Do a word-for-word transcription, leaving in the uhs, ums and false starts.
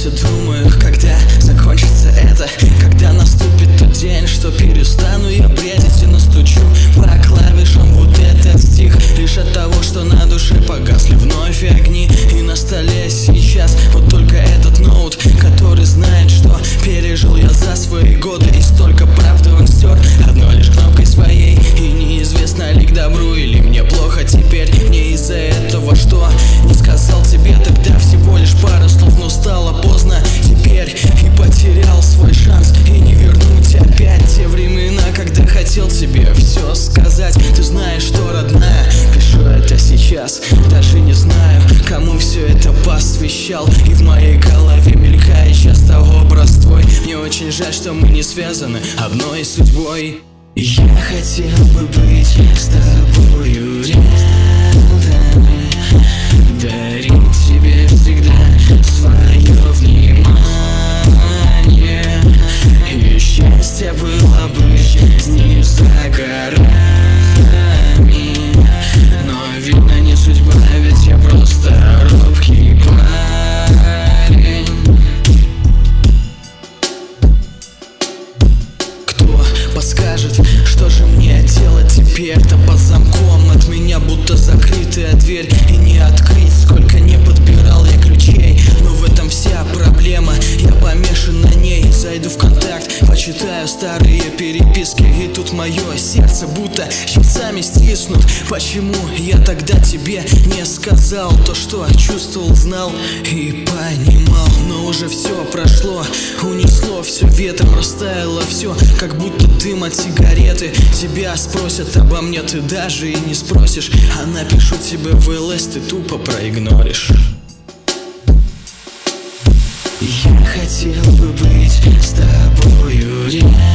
все думаю, когда закончится это, когда наступит тот день, что перестану я бредить и настучу по клавишам вот этот стих. Лишь от того, что на душе погасли вновь и огни, и на столе сейчас вот только этот ноут, который знает, что пережил я за свои годы, и столько правды он стер одной лишь кнопкой своей. И неизвестно ли к добру или мне плохо теперь, не из-за этого, что не сказал тебе тогда всего лишь пару слов, но стало поздно теперь, и потерял свой шанс, и не вернуть опять те времена, когда хотел тебе все сказать. Ты знаешь, что, родная, пишу это сейчас, даже не знаю, кому все это посвящал, и в моей голове мелькает часто образ твой. Мне очень жаль, что мы не связаны одной судьбой. Я хотел бы быть с тобою рядом, дарить тебе всегда свое внимание, и счастье было бы не за горами. Но видно не судьба, ведь я просто робкий парень. Кто подскажет, что же мне делать теперь-то? Под замком от меня будто закрытая дверь, и не открыть, сколько не подбирал я ключей. Но в этом вся проблема, я помешан на ней. Зайду в контакт, почитаю старые переписки, и тут мое сердце будто щипцами стиснут. Почему я тогда тебе не сказал то, что чувствовал, знал и понимал? Но уже все прошло, унесло все ветром, растаяло все, как будто дым от сигареты. Тебя спросят обо мне, ты даже и не спросишь, а напишу тебе в ЛС, ты тупо проигноришь. Я хотел бы быть с тобою рядом,